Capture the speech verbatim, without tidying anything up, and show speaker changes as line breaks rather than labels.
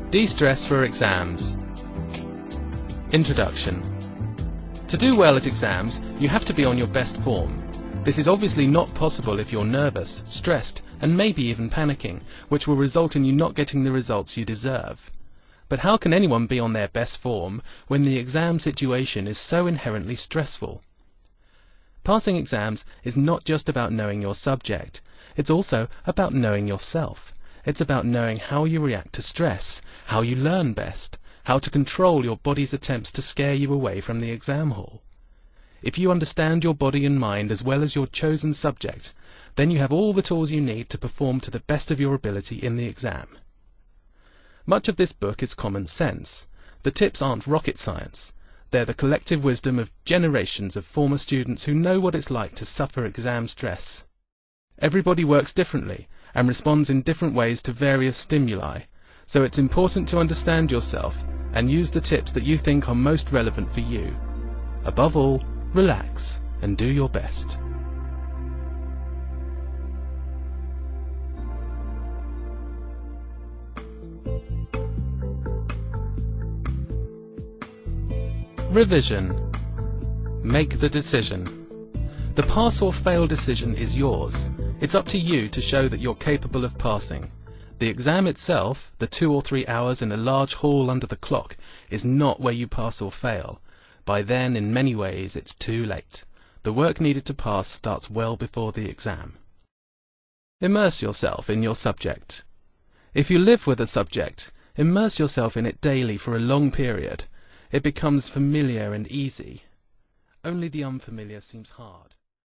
De-stress for exams. Introduction. To do well at exams, you have to be on your best form. This is obviously not possible if you're nervous, stressed, and maybe even panicking, which will result in you not getting the results you deserve. But how can anyone be on their best form when the exam situation is so inherently stressful? Passing exams is not just about knowing your subject, it's also about knowing yourself. It's about knowing how you react to stress, how you learn best, how to control your body's attempts to scare you away from the exam hall. If you understand your body and mind as well as your chosen subject, then you have all the tools you need to perform to the best of your ability in the exam. Much of this book is common sense. The tips aren't rocket science. They're the collective wisdom of generations of former students who know what it's like to suffer exam stress. Everybody works differently and responds in different ways to various stimuli, so it's important to understand yourself and use the tips that you think are most relevant for you. Above all, relax and do your best. Revision. Make the decision. The pass or fail decision is yours. It's up to you to show that you're capable of passing. The exam itself, the two or three hours in a large hall under the clock, is not where you pass or fail. By then, in many ways, it's too late. The work needed to pass starts well before the exam. Immerse yourself in your subject. If you live with a subject, immerse yourself in it daily for a long period. It becomes familiar and easy. Only the unfamiliar seems hard.